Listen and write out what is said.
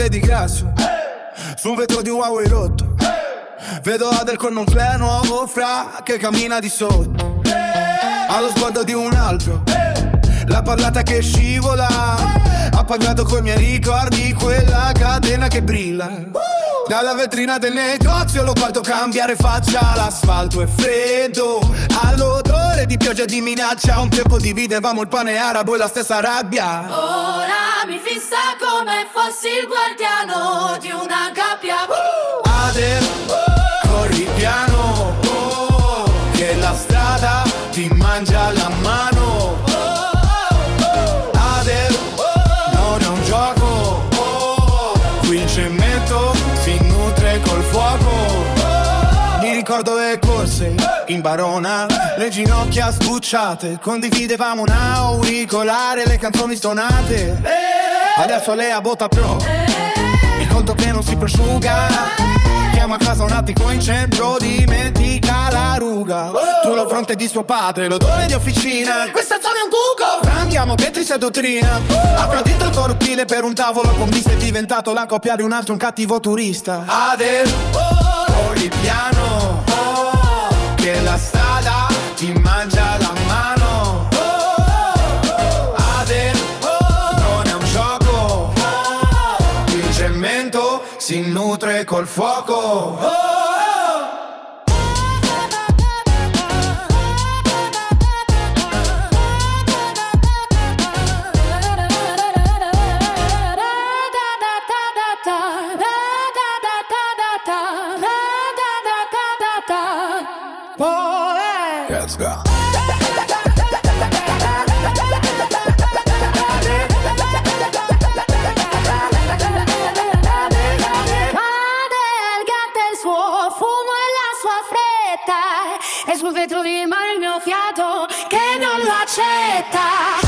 stelle di grasso su un vetro di un Huawei rotto. Vedo Adele con un clan nuovo fra che cammina di sotto. Allo sguardo di un altro, la parlata che scivola. Ha pagato coi miei ricordi quella catena che brilla. Dalla vetrina del negozio lo guardo cambiare faccia. L'asfalto è freddo, all'odore di pioggia e di minaccia. Un tempo dividevamo il pane arabo e la stessa rabbia. Ora mi fissa come fossi il guardiano di una gabbia. Adele, corri piano, che la strada ti mangia la mano. Adele, non è un gioco, qui il cemento si nutre col fuoco. Mi ricordo le corse in Barona, le ginocchia sbucciate, condividevamo un auricolare, le canzoni stonate. Adesso lei a botta pro, il conto che non si prosciuga. Chiama a casa un attico in centro, dimentica la ruga. Tu lo fronte di suo padre, l'odore di officina. Questa zona è un cuco, andiamo che triste dottrina. Applaudito il cortile per un tavolo con vista. È diventato la coppia di un altro, un cattivo turista. Adele, corri piano, che la strada ti mangia la mano. Adele, non è un gioco, il cemento si nutre col fuoco. Let's go. E sul vetro rima il mio fiato che non lo accetta.